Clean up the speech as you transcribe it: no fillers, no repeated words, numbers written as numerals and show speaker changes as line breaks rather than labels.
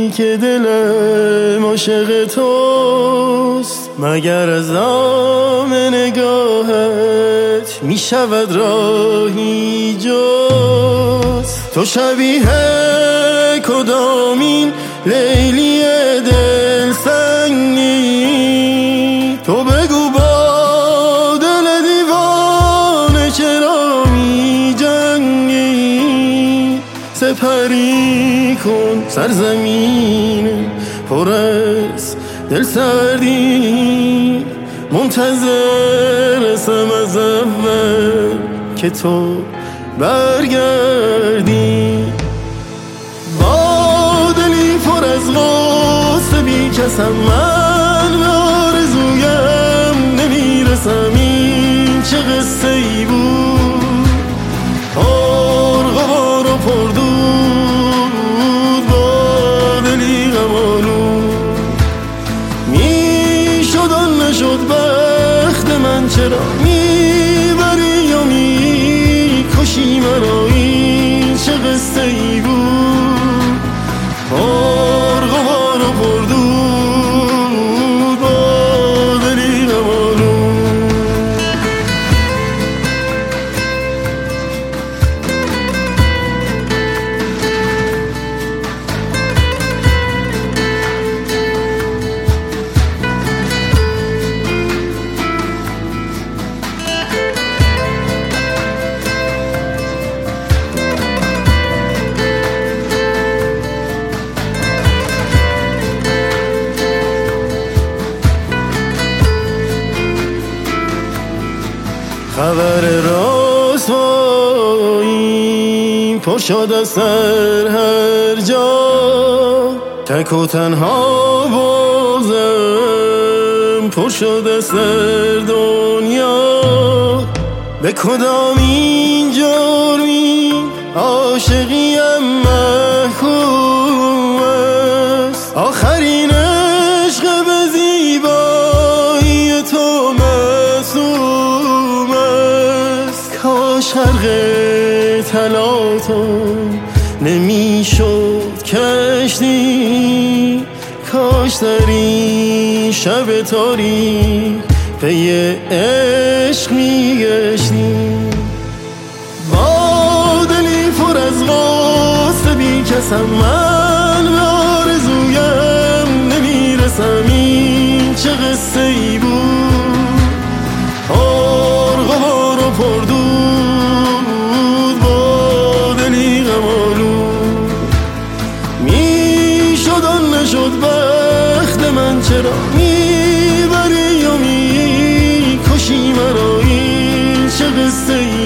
که دلم عاشق توست، مگر از دام نگاهت می شود راهی جز تو؟ شبیه کدامین لیلی دل سنگی؟ تو بگو با دل دیوانه چرا می جنگی؟ سپری کن سرزمین پر از دل سردی، منتظرم از اول که تو برگردی. با دلی پر از غصه بی کسم من به آرزویم نمیرسم. این چه قصه ای بود غبار و پردود، با دلی غمالود میشد آن نشد بخت من. چرا میبری و میکشی مرا؟ این چه قصه ای بود غبار و پردود، با دلی غمالود. خبر رسوایی پر شد از سر هر جا، تک و تنها بازم پر شد از سر دنیا. به کدام این جرمی عاشقیم محکوم است؟ آخرین عشق به زیبایی تو معصوم است. کاش خرق طلا تو نمیشد کشتی، کاش در این شب تاریک پی عشق میگشتی. با دلی پر از غصه بی کسم من به آرزویم نمیرسم. این چه قصه ای بود غبار و پردود، با دلی غمالود میشد آن نشد بخت من. چرا میبری و میکشی مرا؟ این چه قصه ای